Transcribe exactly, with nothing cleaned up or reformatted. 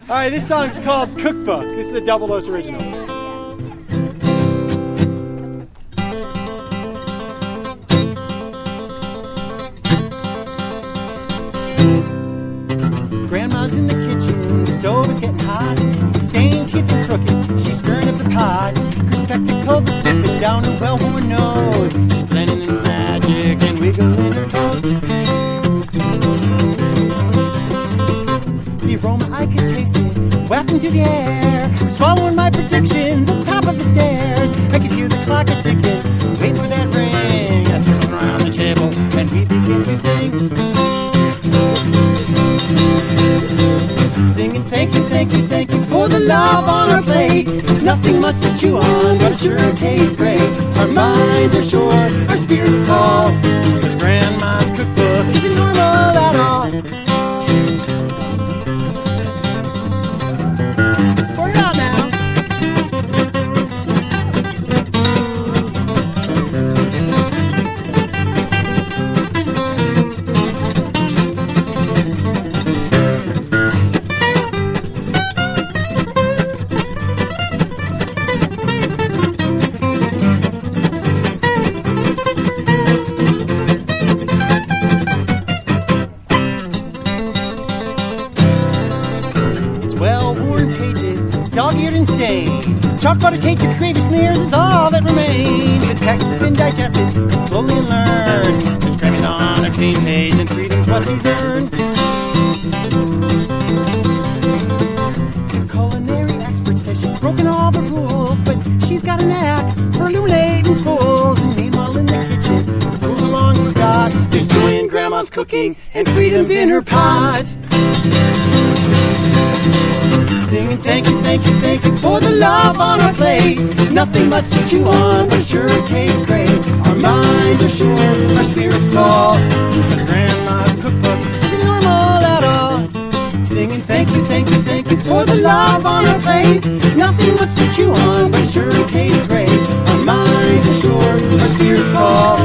All right, this song's called Cookbook. This is a Double Dose original. Grandma's in the kitchen, the stove is getting hot. Stained teeth and crooked, she's stirring up the pot. Her spectacles are slipping down her well-worn nose. She's blending in magic and wiggling her toes. The aroma, I could taste it, wafting through the air. Swallowing my predictions at the top of the stairs. I could hear the clock a-ticking, waiting for that ring. I circled around the table and we began to sing. Singing thank you, thank you, thank you for the love on our plate. Nothing much to chew on, but it sure tastes great. Our minds are short, our spirits tall, cause Grandma's cookbook isn't normal at all. Pour it out now. Dog-eared and stained, chalk butter cake to gravy smears is all that remains. The text has been digested and slowly learned. Miss Grammy's on a clean page and freedom's what she's earned. The culinary expert says she's broken all the rules, but she's got a knack for illuminating fools. And meanwhile in the kitchen, the rules are long forgot. There's joy in Grandma's cooking and freedom's in her pot. Singing thank you, thank you, thank you for the love on our plate. Nothing much to chew on, but it sure tastes great. Our minds are short, our spirits tall, because Grandma's cookbook isn't normal at all. Singing thank you, thank you, thank you for the love on our plate. Nothing much to chew on, but it sure tastes great. Our minds are short, our spirits tall,